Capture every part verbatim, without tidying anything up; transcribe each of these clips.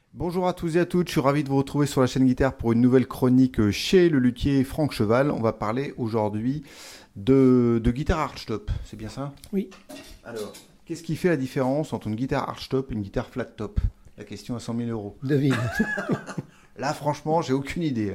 Bonjour à tous et à toutes, je suis ravi de vous retrouver sur la chaîne Guitare pour une nouvelle chronique chez le luthier Franck Cheval. On va parler aujourd'hui de, de guitare archtop, c'est bien ça? Oui. Alors, qu'est-ce qui fait la différence entre une guitare archtop et une guitare flat top? La question à cent mille euros. Devine. Là, franchement, j'ai aucune idée.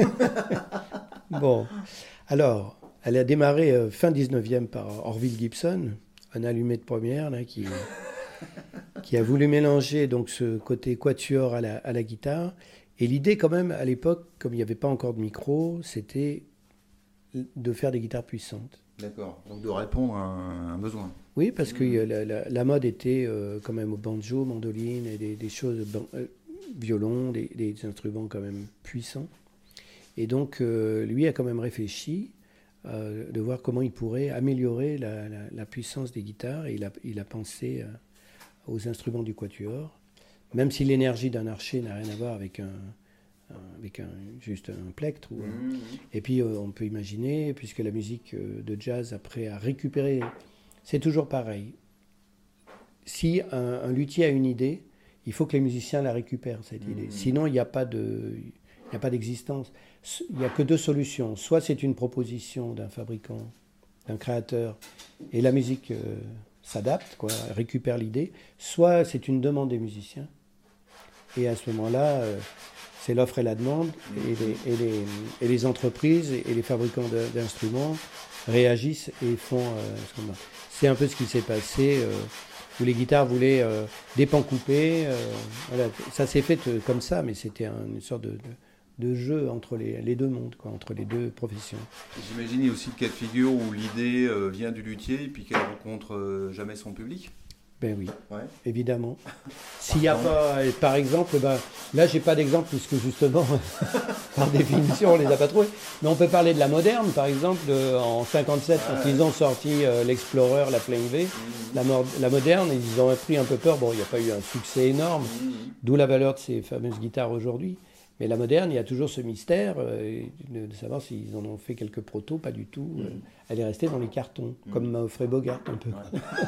Bon, alors, elle a démarré euh, fin dix-neuvième par Orville Gibson, un allumé de première là, qui, qui a voulu mélanger donc, ce côté quatuor à la, à la guitare. Et l'idée quand même, à l'époque, comme il n'y avait pas encore de micro, c'était de faire des guitares puissantes. D'accord, donc de répondre à un, un besoin. Oui, parce que euh, la, la, la mode était euh, quand même au banjo, mandoline, et des, des choses, ban- euh, violon, des, des instruments quand même puissants. Et donc, euh, lui a quand même réfléchi euh, de voir comment il pourrait améliorer la, la, la puissance des guitares. Et il a, il a pensé euh, aux instruments du quatuor, même si l'énergie d'un archer n'a rien à voir avec un, un- avec un, juste un plectre. Ou un- Mmh. Et puis, euh, on peut imaginer, puisque la musique euh, de jazz, après, a récupéré... C'est toujours pareil. Si un, un luthier a une idée, il faut que les musiciens la récupèrent, cette Mmh. idée. Sinon, il n'y a pas de, il n'y a pas d'existence. Il n'y a que deux solutions. Soit c'est une proposition d'un fabricant, d'un créateur, et la musique euh, s'adapte, quoi, récupère l'idée. Soit c'est une demande des musiciens. Et à ce moment-là, euh, c'est l'offre et la demande, et les, et les, et les entreprises et les fabricants de- d'instruments réagissent et font euh, ce qu'on a. C'est un peu ce qui s'est passé, euh, où les guitares voulaient euh, des pans coupés. euh, voilà. Ça s'est fait euh, comme ça, mais c'était un- une sorte de, de- de jeu entre les, les deux mondes, quoi, entre les deux professions. J'imagine il y a aussi le cas de figure où l'idée euh, vient du luthier et puis qu'elle rencontre euh, jamais son public. Ben oui, Ouais. évidemment. S'il n'y a pas, euh, par exemple, ben, là j'ai pas d'exemple puisque justement, par définition, on les a pas trouvés. Mais on peut parler de la moderne, par exemple, de- en cinquante-sept, Ouais. quand ils ont sorti euh, l'Explorer, la Plain V, la, mor- la moderne, ils ont pris un peu peur. Bon, il n'y a pas eu un succès énorme, Mmh. d'où la valeur de ces fameuses guitares aujourd'hui. Mais la moderne, il y a toujours ce mystère euh, de, de savoir s'ils en ont fait quelques protos, pas du tout. Euh, elle est restée dans les cartons, comme m'a offert Bogart un peu.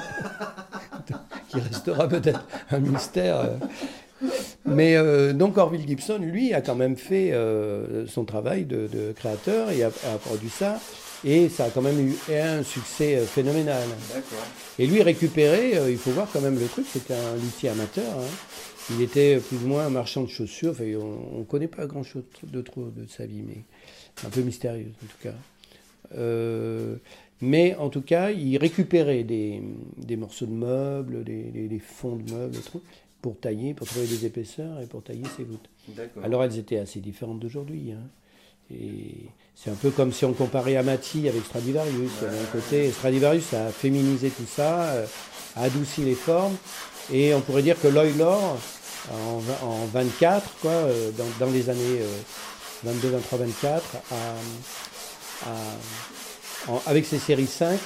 Qui restera peut-être un mystère. euh. Mais euh, donc Orville Gibson, lui, a quand même fait euh, son travail de, de créateur et a, a produit ça. Et ça a quand même eu un succès euh, phénoménal. D'accord. Et lui récupéré, euh, il faut voir quand même le truc, c'était un luthier amateur. Hein. Il était plus ou moins un marchand de chaussures. Enfin, on ne connaît pas grand-chose de trop de sa vie, mais un peu mystérieuse en tout cas. Euh, mais en tout cas, il récupérait des, des morceaux de meubles, des, des- des fonds de meubles, des trucs, pour tailler, pour trouver des épaisseurs et pour tailler ses voûtes. D'accord. Alors elles étaient assez différentes d'aujourd'hui. Hein. Et c'est un peu comme si on comparait Amati avec Stradivarius. Ouais. D'un côté, Stradivarius a féminisé tout ça, euh, a adouci les formes. Et on pourrait dire que Lloyd Lore, en, vingt- en vingt-quatre, quoi, euh, dans, dans les années euh, vingt-deux, vingt-trois, vingt-quatre, a, a- en- avec ses séries cinq,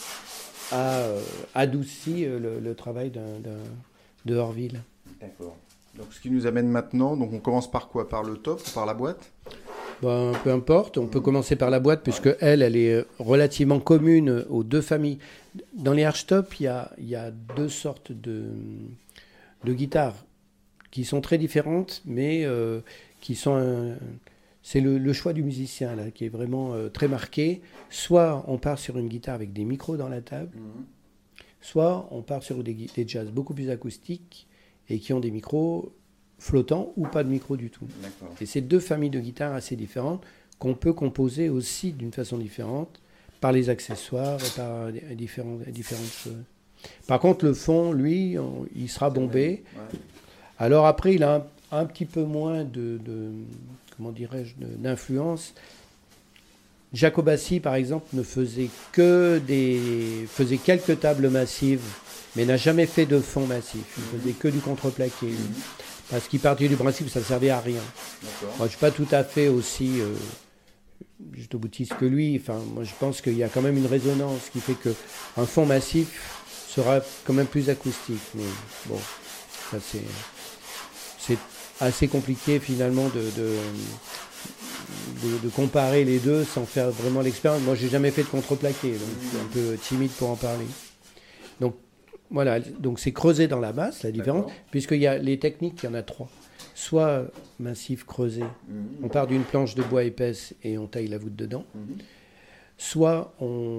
a euh, adouci euh, le, le travail d'un, d'un- de Orville. D'accord. Donc ce qui nous amène maintenant, donc on commence par quoi? Par le top ou par la boîte? Ben, peu importe, on peut commencer par la boîte, puisque elle, elle est relativement commune aux deux familles. Dans les archtops, il y a, il y a deux sortes de, de guitares qui sont très différentes, mais euh, qui sont... un- c'est le, le choix du musicien, là, qui est vraiment euh, très marqué. Soit on part sur une guitare avec des micros dans la table, soit on part sur des, gui- des jazz beaucoup plus acoustiques et qui ont des micros flottants ou pas de micro du tout. D'accord. Et c'est deux familles de guitares assez différentes qu'on peut composer aussi d'une façon différente par les accessoires et par des- différents- différentes choses. Par contre, le fond, lui, on- il sera bombé. Ouais. Alors après, il a un, un petit peu moins de, de- comment dirais-je, de- d'influence. Jacobassi, par exemple, ne faisait que des, faisait quelques tables massives, mais n'a jamais fait de fond massif. Il faisait que du contreplaqué, lui. Parce qu'il partait du principe que ça ne servait à rien. D'accord. Moi, je ne suis pas tout à fait aussi euh, juste au boutiste que lui. Enfin, moi, je pense qu'il y a quand même une résonance qui fait qu'un fond massif sera quand même plus acoustique. Mais bon, ça c'est, c'est assez compliqué finalement de, de, de, de comparer les deux sans faire vraiment l'expérience. Moi, j'ai jamais fait de contreplaqué, donc je suis un peu timide pour en parler. Donc voilà, donc c'est creusé dans la basse, la différence, D'accord. puisqu'il y a les techniques, il y en a trois. soit massif creusé, Mmh. on part d'une planche de bois épaisse et on taille la voûte dedans, Mmh. soit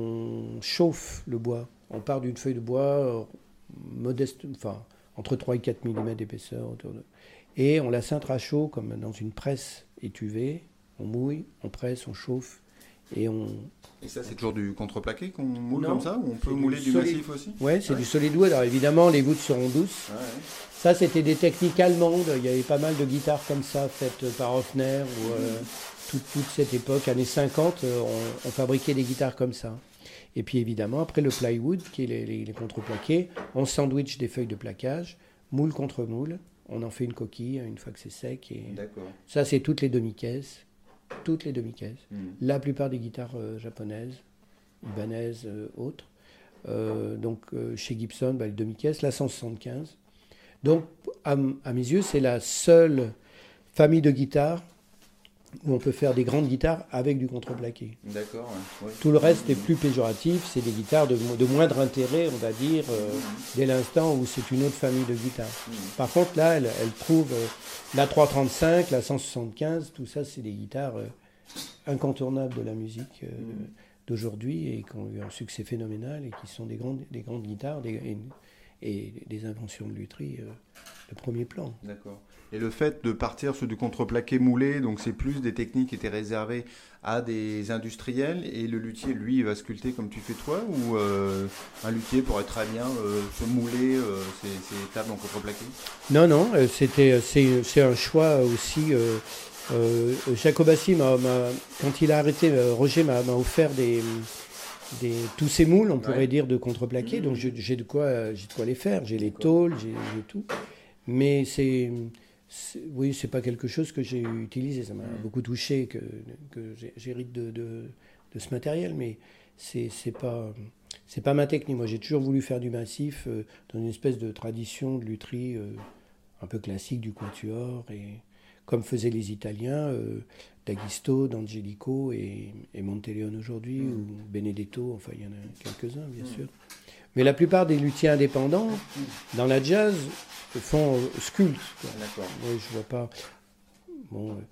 on chauffe le bois, on part d'une feuille de bois euh, modeste, enfin entre trois et quatre millimètres d'épaisseur, autour de... et on la cintre à chaud comme dans une presse étuvée, on mouille, on presse, on chauffe, et on... Et ça, c'est toujours du contreplaqué qu'on moule Non, comme ça, ou on peut c'est du mouler du solide. massif aussi? Ouais, c'est Ouais. du solid wood. Alors évidemment, les voûtes seront douces. Ouais, ouais. Ça, c'était des techniques allemandes. Il y avait pas mal de guitares comme ça, faites par Hofner, ou euh, toute, toute cette époque, années cinquante, euh, on, on fabriquait des guitares comme ça. Et puis évidemment, après le plywood, qui est les, les, les contreplaqués, on sandwich des feuilles de plaquage, moule contre moule. On en fait une coquille une fois que c'est sec. Et D'accord. ça, c'est toutes les demi-caisses. Toutes les demi-caisses. Mmh. La plupart des guitares euh, japonaises, libanaises, euh, autres. Euh, donc euh, chez Gibson, bah, les demi-caisses, la cent soixante-quinze. Donc à, m- à mes yeux, c'est la seule famille de guitares où on peut faire des grandes guitares avec du contreplaqué. D'accord, ouais. Ouais. Tout le reste est plus péjoratif, c'est des guitares de, mo- de moindre intérêt, on va dire, euh, dès l'instant où c'est une autre famille de guitares. Mmh. Par contre, là, elle, elle prouve euh, la trois cent trente-cinq, la cent soixante-quinze, tout ça, c'est des guitares euh, incontournables de la musique euh, Mmh. d'aujourd'hui et qui ont eu un succès phénoménal et qui sont des grandes, des grandes guitares des, et, et des inventions de lutherie euh, de premier plan. D'accord. Et le fait de partir sur du contreplaqué moulé, donc c'est plus des techniques qui étaient réservées à des industriels, et le luthier, lui, il va sculpter comme tu fais toi, ou euh, un luthier pourrait très bien euh, se mouler euh, ses, ses tables en contreplaqué? Non, non, euh, c'était, c'est, c'est un choix aussi. Euh, euh, Jacobassi, m'a, m'a, quand il a arrêté, euh, Roger m'a, m'a offert des, des, tous ces moules, on pourrait Ouais. dire, de contreplaqué. Mmh. Donc j'ai, j'ai, de quoi, euh, j'ai de quoi les faire. J'ai les D'accord. tôles, j'ai, j'ai tout. Mais c'est, c'est, oui, c'est pas quelque chose que j'ai utilisé. Ça m'a Mmh. beaucoup touché que, que j'ai- j'hérite de, de, de ce matériel, mais c'est, c'est pas. C'est pas ma technique. Moi, j'ai toujours voulu faire du massif euh, dans une espèce de tradition de lutherie euh, un peu classique du quatuor, et comme faisaient les Italiens, euh, D'Agisto, D'Angelico et, et Monteleone aujourd'hui, Mm. ou Benedetto, enfin il y en a quelques-uns bien sûr. Mais la plupart des luthiers indépendants, dans la jazz, font euh, sculptent, quoi. D'accord. Oui, je vois pas. Bon, euh,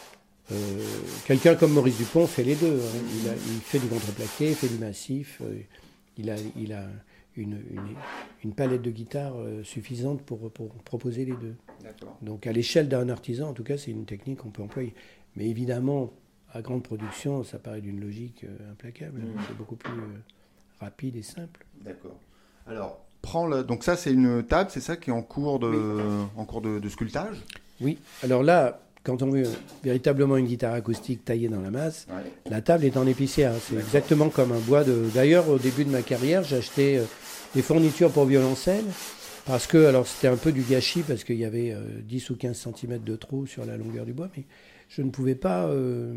euh, quelqu'un comme Maurice Dupont fait les deux. Hein. Il, a- il fait du contreplaqué, il fait du massif. euh, il a, il a une, une, une palette de guitares euh, suffisante pour, pour proposer les deux. D'accord. Donc à l'échelle d'un artisan, en tout cas, c'est une technique qu'on peut employer. Mais évidemment, à grande production, ça paraît d'une logique euh, implacable. Mm. C'est beaucoup plus euh, rapide et simple. D'accord. Alors, prends le... donc ça, c'est une table, c'est ça qui est en cours de, en cours de, de sculptage? Oui, alors là, quand on veut véritablement une guitare acoustique taillée dans la masse, Ouais. la table est en épicéa. C'est D'accord. exactement comme un bois de... D'ailleurs, au début de ma carrière, j'ai acheté euh, des fournitures pour violoncelle, parce que, alors c'était un peu du gâchis, parce qu'il y avait euh, dix ou quinze centimètres de trou sur la longueur du bois, mais je ne pouvais pas... euh,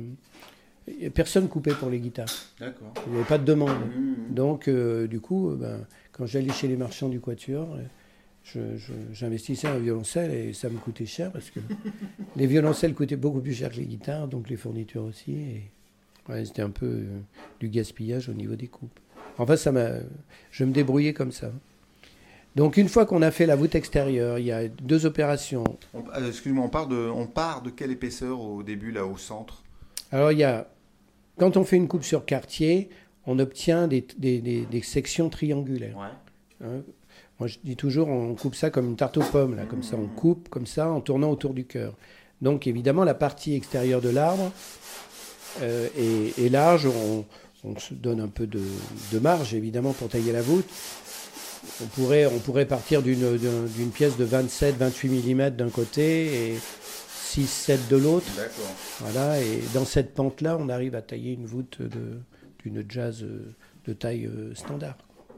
Personne coupait pour les guitares. D'accord. Il n'y avait pas de demande. Mmh. Donc, euh, du coup, euh, ben, quand j'allais chez les marchands du quatuor, euh, je- je- j'investissais un violoncelle et ça me coûtait cher parce que les violoncelles coûtaient beaucoup plus cher que les guitares, donc les fournitures aussi. Et, ouais, c'était un peu euh, du gaspillage au niveau des coupes. Enfin, ça m'a, je me débrouillais comme ça. Donc, une fois qu'on a fait la voûte extérieure, il y a deux opérations. On- euh, excuse-moi, on part, de, on part de quelle épaisseur au début, là, au centre? Alors, il y a, quand on fait une coupe sur quartier, on obtient des, des- des- des sections triangulaires. Ouais. Hein. Moi, je dis toujours, on coupe ça comme une tarte aux pommes, là, comme ça, on coupe comme ça en tournant autour du cœur. Donc, évidemment, la partie extérieure de l'arbre euh, est, est large. On, on se donne un peu de, de marge, évidemment, pour tailler la voûte. On pourrait, on pourrait partir d'une, d'une, d'une pièce de vingt-sept vingt-huit millimètres d'un côté et six sept de l'autre. D'accord. Voilà, et dans cette pente-là, on arrive à tailler une voûte de, d'une jazz euh, de taille euh, standard.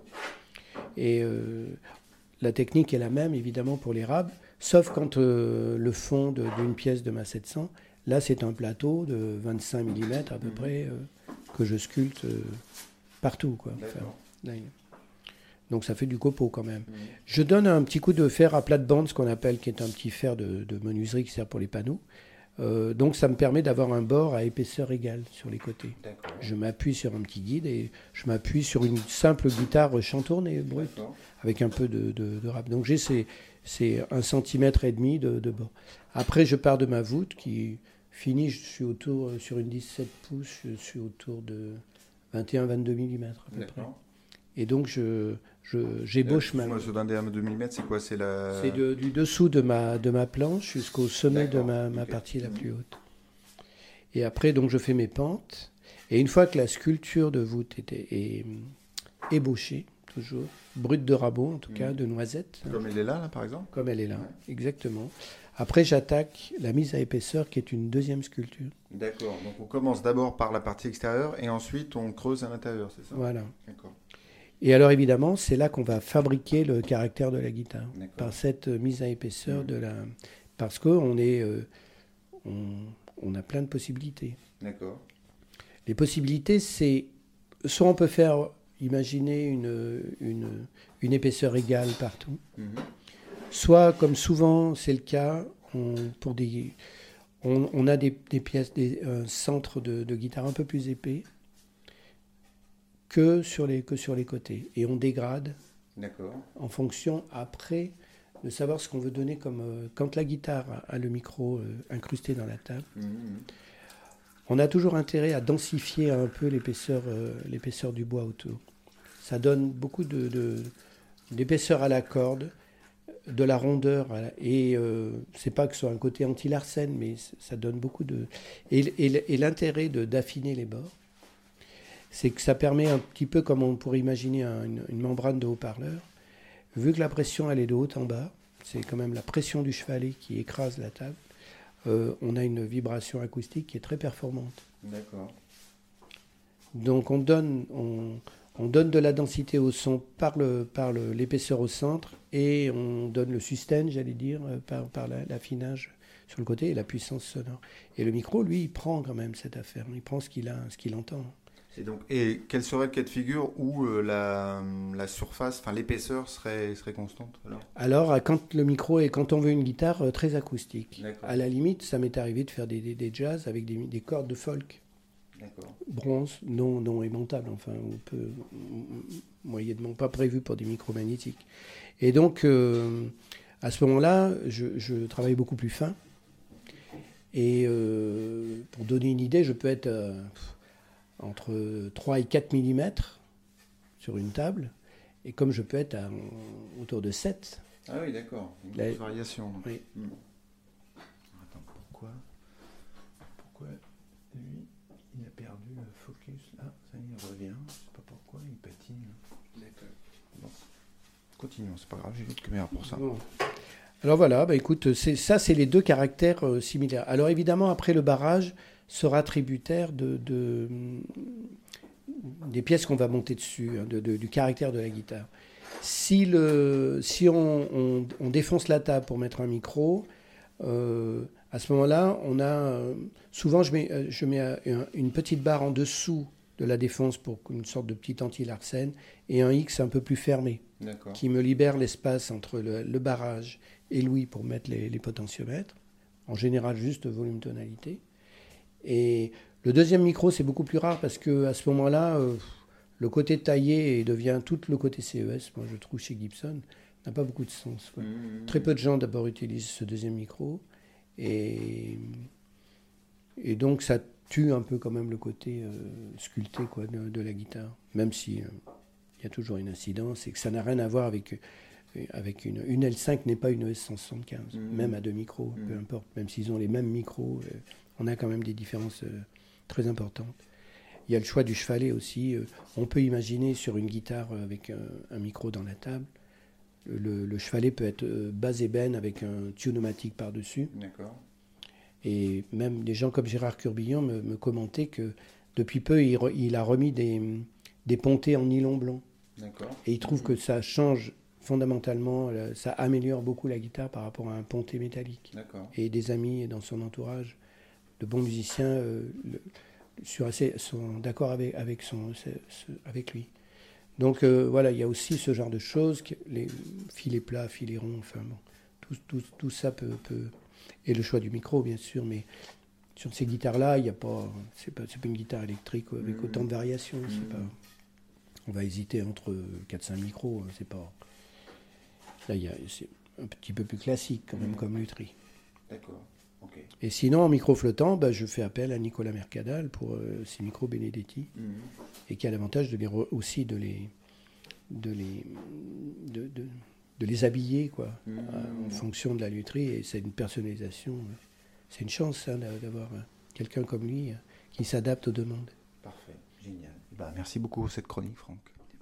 Et euh, la technique est la même, évidemment, pour les rabs, sauf quand euh, le fond de- d'une pièce de ma sept cents, là, c'est un plateau de vingt-cinq millimètres à peu Mhm. près, euh, que je sculpte euh, partout, quoi. D'accord. Enfin, là, donc ça fait du copeau quand même. Mhm. Je donne un petit coup de fer à plate-bande, ce qu'on appelle, qui est un petit fer de, de menuiserie qui sert pour les panneaux. Euh, donc ça me permet d'avoir un bord à épaisseur égale sur les côtés. D'accord. Je m'appuie sur un petit guide et je m'appuie sur une simple guitare chantournée brute D'accord. avec un peu de, de, de rap. Donc j'ai ces, ces un centimètre et demi de, de bord. Après je pars de ma voûte qui finit, je suis autour sur une dix-sept pouces, je suis autour de vingt et un à vingt-deux millimètres à peu D'accord. près. Et donc je, je j'ébauche ma. Moi, ce vingt et un à vingt-deux millimètres, c'est quoi? C'est la. C'est de, du dessous de ma, de ma planche jusqu'au sommet de D'accord, ma, ma ok. partie la Mhm. plus haute. Et après, donc, je fais mes pentes. Et une fois que la sculpture de voûte était, est ébauchée, toujours, brute de rabot, en tout cas, Mhm. de noisette, hein, Comme elle est là, là, par exemple? comme elle est là, Ouais. exactement. Après, j'attaque la mise à épaisseur, qui est une deuxième sculpture. D'accord. Donc, on commence d'abord par la partie extérieure et ensuite on creuse à l'intérieur, c'est ça? Voilà. D'accord. Et alors, évidemment, c'est là qu'on va fabriquer le caractère de la guitare, D'accord. par cette euh, mise à épaisseur Mhm. de la... Parce qu'on est... euh, on, on a plein de possibilités. D'accord. Les possibilités, c'est soit on peut faire, imaginer une, une, une épaisseur égale partout, Mhm. soit, comme souvent c'est le cas, on, pour des, on, on a des, des pièces, des, un centre de, de guitare un peu plus épais que sur les, que sur les côtés. Et on dégrade D'accord. en fonction, après, de savoir ce qu'on veut donner comme... euh, quand la guitare a, a le micro euh, incrusté dans la table, Mhm. on a toujours intérêt à densifier un peu l'épaisseur, euh, l'épaisseur du bois autour. Ça donne beaucoup de, de- d'épaisseur à la corde, de la rondeur, à la- et euh, c'est pas que ce soit un côté anti-Larsen, mais c- ça donne beaucoup de... Et, et- et l'intérêt de, d'affiner les bords, c'est que ça permet un petit peu comme on pourrait imaginer un- une, une membrane de haut-parleur. Vu que la pression elle est de haut en bas, c'est quand même la pression du chevalet qui écrase la table, euh, on a une vibration acoustique qui est très performante. D'accord. Donc on donne, on, on donne de la densité au son par, le, par le- l'épaisseur au centre et on donne le sustain, j'allais dire, euh, par, par la- l'affinage sur le côté et la puissance sonore. Et le micro, lui, il prend quand même cette affaire, il prend ce qu'il a, ce qu'il entend. Et donc, et quel serait le cas de figure où euh, la, la surface, enfin l'épaisseur serait, serait constante alors? Alors, euh, quand le micro est, quand on veut une guitare euh, très acoustique, D'accord. à la limite, ça m'est arrivé de faire des, des, des jazz avec des, des cordes de folk. D'accord. Bronze, non, non aimantable, enfin, ou peu, moyennement pas prévu pour des micros magnétiques. Et donc, euh, à ce moment-là, je, je travaille beaucoup plus fin. Et euh, pour donner une idée, je peux être euh, entre trois et quatre millimètres sur une table, et comme je peux être à, autour de sept. Ah oui, d'accord. Une La- grosse variation. donc. Oui. Hmm. Attends, pourquoi Pourquoi lui, il a perdu le focus là? Ça y est, il revient. Je sais pas pourquoi, il patine. D'accord. Bon. Continuons, c'est pas grave, j'ai l'autre caméra pour ça. Bon. Alors voilà, bah écoute, c'est, ça c'est les deux caractères euh, similaires. Alors évidemment, après le barrage sera tributaire de, de, des pièces qu'on va monter dessus, hein, de, de, du caractère de la guitare. Si, le, si on, on, on défonce la table pour mettre un micro, euh, à ce moment-là, on a euh, souvent je mets, je mets un, une petite barre en dessous de la défonce pour une sorte de petit anti-Larsen et un X un peu plus fermé D'accord. qui me libère l'espace entre le, le barrage et l'ouïe pour mettre les, les potentiomètres, en général juste volume tonalité. Et le deuxième micro, c'est beaucoup plus rare parce qu'à ce moment-là, euh, le côté taillé devient tout le côté C E S, moi je trouve chez Gibson, n'a pas beaucoup de sens. Quoi. Mmh. Très peu de gens d'abord utilisent ce deuxième micro, et, et donc ça tue un peu quand même le côté euh, sculpté quoi, de, de la guitare, même si il euh, y a toujours une incidence et que ça n'a rien à voir avec... avec une, une L cinq n'est pas une E S cent soixante-quinze, mmh. même à deux micros, mmh. peu importe, même s'ils ont les mêmes micros, euh, on a quand même des différences euh, très importantes. Il y a le choix du chevalet aussi. Euh, on peut imaginer sur une guitare avec un, un micro dans la table, le, le chevalet peut être euh, basse ébène avec un tunomatique par-dessus. D'accord. Et même des gens comme Gérard Curbillon me, me commentaient que depuis peu, il, re, il a remis des, des pontées en nylon blanc. D'accord. Et il trouve mmh. que ça change fondamentalement, ça améliore beaucoup la guitare par rapport à un ponté métallique. D'accord. Et des amis dans son entourage, de bons musiciens, euh, le, sur assez, sont d'accord avec, avec, son, ce, ce, avec lui. Donc euh, voilà, il y a aussi ce genre de choses, les filets plats, filets ronds, enfin bon, tout, tout, tout ça peut, peut... et le choix du micro, bien sûr, mais sur ces guitares-là, il y a pas, c'est pas, c'est pas une guitare électrique avec mmh. autant de variations. Mmh. C'est pas, on va hésiter entre quatre cinq micros. C'est pas. Là, il y a, c'est un petit peu plus classique quand même mmh. comme lutherie. D'accord. Okay. Et sinon, en micro flottant, bah, je fais appel à Nicolas Mercadal pour euh, ces micros Benedetti, mmh. et qui a l'avantage de les re- aussi de les, de les, de, de, de les habiller, quoi, mmh. euh, en fonction de la lutherie. Et c'est une personnalisation. C'est une chance hein, d'avoir quelqu'un comme lui qui s'adapte aux demandes. Parfait, génial. Bah, merci beaucoup pour cette chronique, Franck.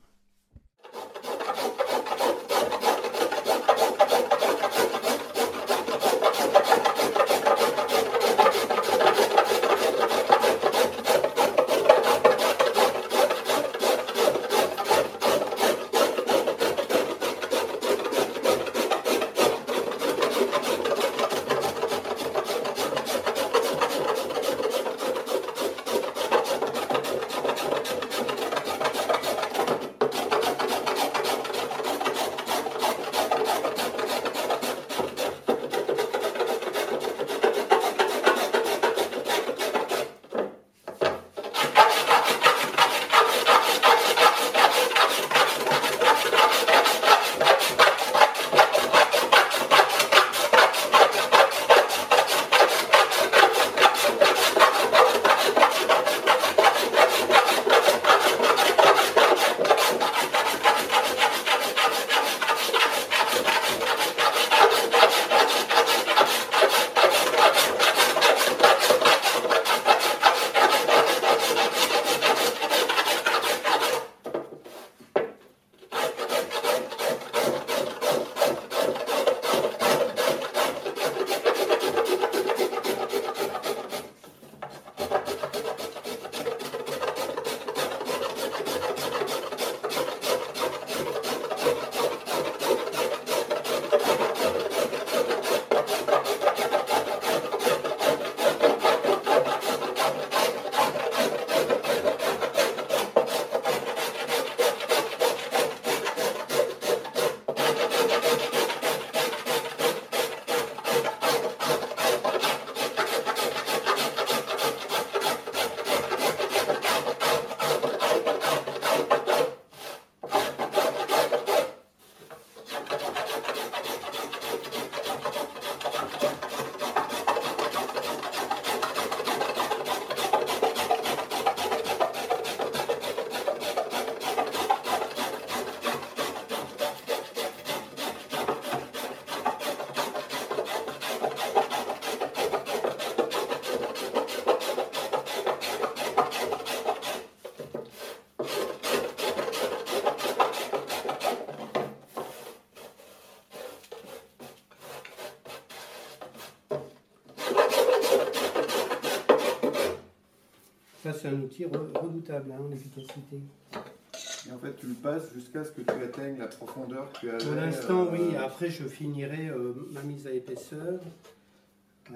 Ça, c'est un outil redoutable hein, en efficacité. Et en fait, tu le passes jusqu'à ce que tu atteignes la profondeur que tu avais. Pour l'instant, euh... oui. Après, je finirai euh, ma mise à épaisseur. Euh,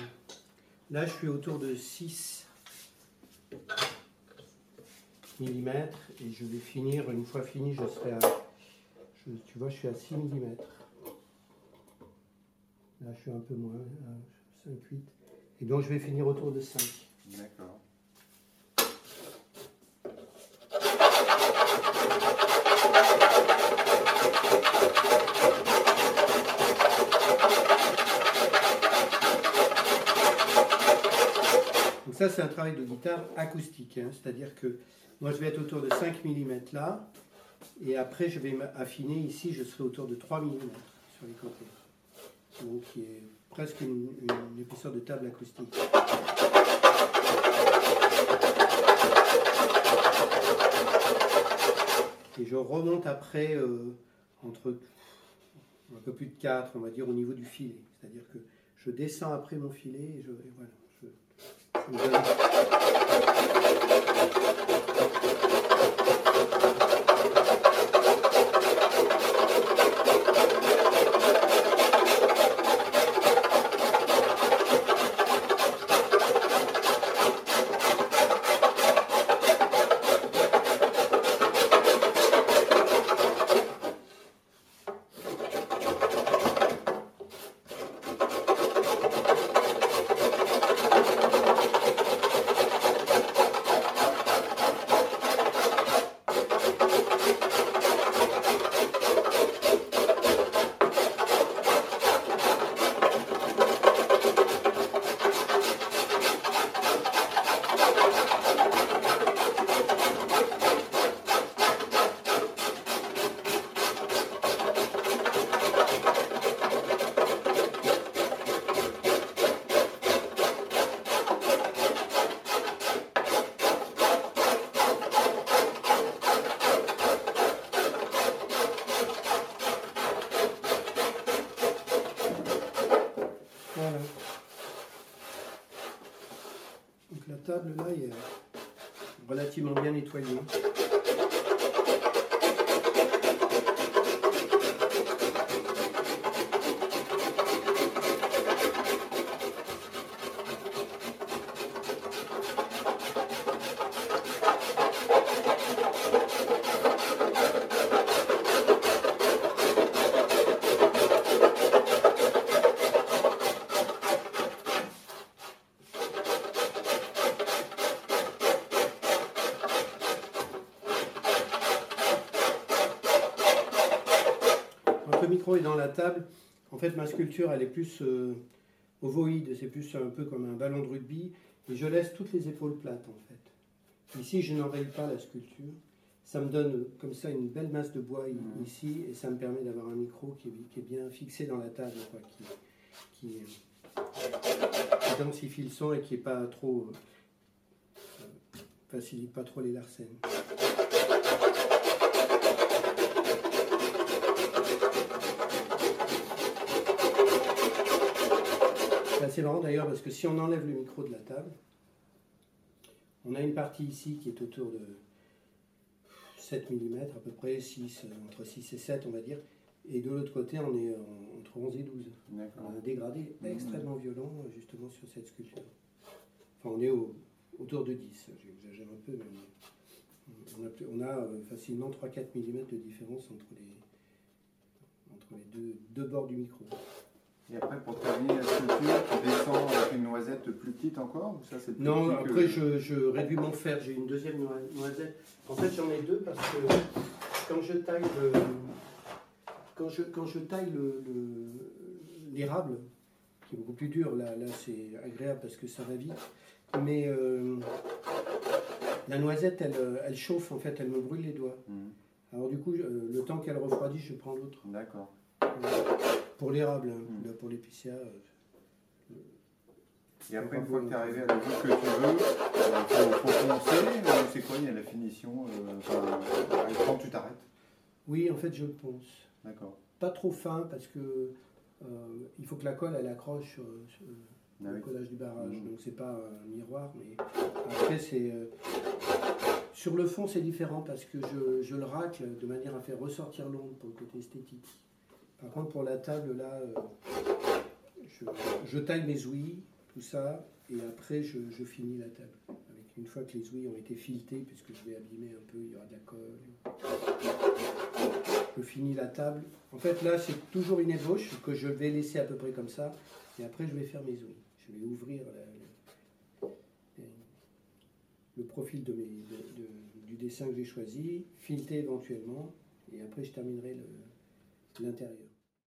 là, je suis autour de six millimètres et je vais finir, une fois fini, je serai à, je, tu vois, je suis à six millimètres. Là, je suis un peu moins, à cinq huit. Et donc, je vais finir autour de cinq. D'accord. Donc ça, c'est un travail de guitare acoustique, hein, c'est-à-dire que moi, je vais être autour de cinq millimètres là, et après, je vais affiner ici, je serai autour de trois millimètres sur les côtés. Donc, qui est presque une, une épaisseur de table acoustique. Et je remonte après euh, entre un peu plus de quatre, on va dire, au niveau du filet. C'est-à-dire que je descends après mon filet et, je, et voilà. Je, je me donne... table là est relativement bien nettoyée. Le micro est dans la table. En fait, ma sculpture, elle est plus euh, ovoïde, c'est plus un peu comme un ballon de rugby, et je laisse toutes les épaules plates, en fait. Ici, je n'enraye pas la sculpture. Ça me donne comme ça une belle masse de bois ici, et ça me permet d'avoir un micro qui est, qui est bien fixé dans la table, quoi, qui, qui, qui densifie le son et qui est pas trop euh, facilite pas trop les larcènes. C'est assez marrant d'ailleurs parce que si on enlève le micro de la table, on a une partie ici qui est autour de sept millimètres à peu près, six, entre six et sept on va dire, et de l'autre côté on est entre onze et douze. On a un dégradé mmh. extrêmement violent justement sur cette sculpture. Enfin on est au, autour de dix, j'exagère un peu, mais on a, on a facilement trois à quatre millimètres de différence entre les, entre les deux, deux bords du micro. Et après, pour terminer la sculpture, tu descends avec une noisette plus petite encore ou ça, c'est plus Non, petit après que... je, je réduis mon fer, j'ai une deuxième noisette. En fait j'en ai deux parce que quand je taille le, quand je, quand je taille le, le, l'érable, qui est beaucoup plus dur, là, là c'est agréable parce que ça va vite, mais euh, la noisette elle, elle chauffe en fait, elle me brûle les doigts. Mmh. Alors du coup, euh, le temps qu'elle refroidit, je prends l'autre. D'accord. Pour l'érable, hein. Mmh. Pour l'épicéa. Euh, Et après, une fois que tu es arrivé à la vue que tu veux, il faut, faut poncer. C'est quoi, il y a la finition euh, enfin, quand tu t'arrêtes? Oui, en fait, je le ponce. D'accord. Pas trop fin parce que euh, il faut que la colle elle accroche sur, sur ah, le oui. collage du barrage. Mmh. Donc c'est pas un miroir, mais après c'est euh, sur le fond c'est différent parce que je, je le racle de manière à faire ressortir l'onde pour le côté esthétique. Par contre, pour la table, là, euh, je, je taille mes ouïes, tout ça, et après, je, je finis la table. Avec, une fois que les ouïes ont été filetées, puisque je vais abîmer un peu, il y aura de la colle. Je finis la table. En fait, là, c'est toujours une ébauche que je vais laisser à peu près comme ça, et après, je vais faire mes ouïes. Je vais ouvrir la, la, la, le profil de mes, de, de, du dessin que j'ai choisi, fileter éventuellement, et après, je terminerai le... l'intérieur.